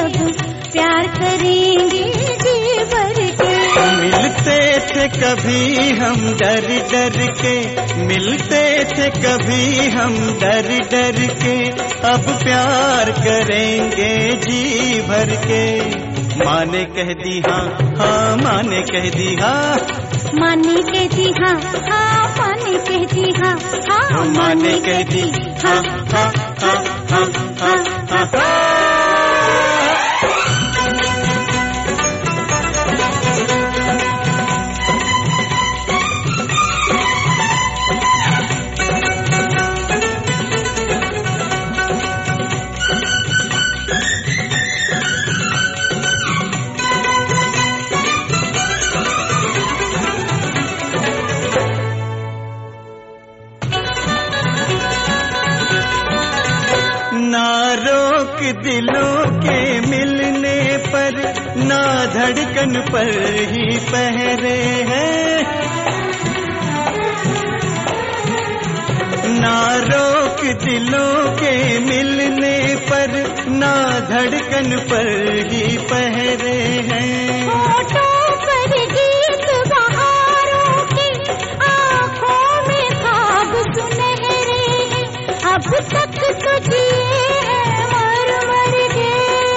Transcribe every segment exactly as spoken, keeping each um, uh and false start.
अब प्यार करेंगे जी भर के। मिलते थे कभी हम डर डर के, मिलते थे कभी हम डर डर के, अब प्यार करेंगे जी भर के। माँ ने कह दी हाँ, हाँ माँ ने कह दी हाँ, माँ ने कह दी हाँ, हाँ माँ ने कह दी हाँ, हाँ माँ ने कह दी हाँ, हाँ हाँ हाँ हाँ हाँ हाँ। ना रोक दिलों के मिलने पर, ना धड़कन पर ही पहरे हैं। ना रोक दिलों के मिलने पर, ना धड़कन पर ही पहरे हैं। होठों पर गीत बहारों के, आँखों में ख्वाब सुनहरे हैं। अब तक तो जिए हैं मर मर के,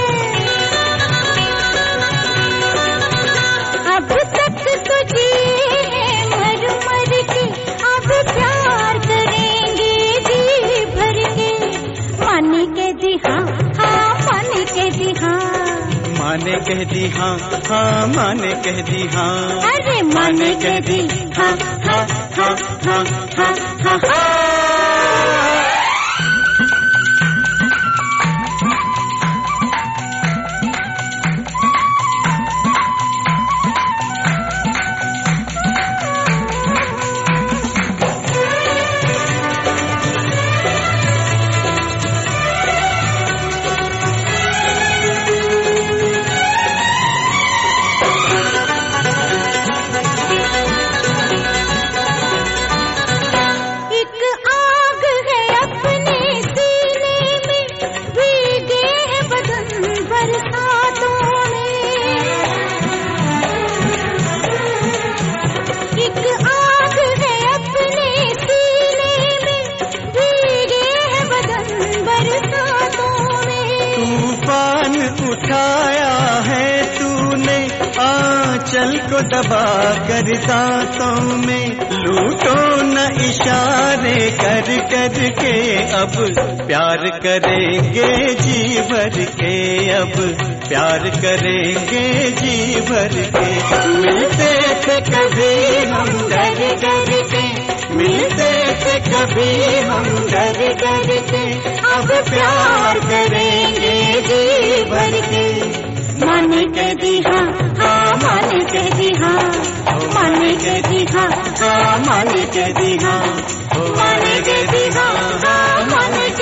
अब तक तो जिए हैं मर मर के, अब प्यार करेंगे जी भर के। माँ ने कह दी हाँ, हाँ माँ ने कह दी हाँ, माँ ने कह दी हाँ, हाँ माँ ने कह दी हाँ, अरे माँ ने कह दी हाँ, हाँ हाँ हाँ हाँ हाँ हाँ। उठाया है तूने आंचल को दबा कर दांतों में, लूटो न इशारे कर कर के, अब प्यार करेंगे जी भर के, अब प्यार करेंगे जी भर के। मिलते थे कभी हम डर डर के, मिलते थे कभी हम डर डर के, अब प्यार करेंगे जी भर के। माँ ने कह दी हाँ, हाँ माँ ने कह दी हाँ, माँ ने कह दी हाँ, हाँ माँ ने कह दी हाँ, माँ ने कह दी हाँ, हाँ माँ ने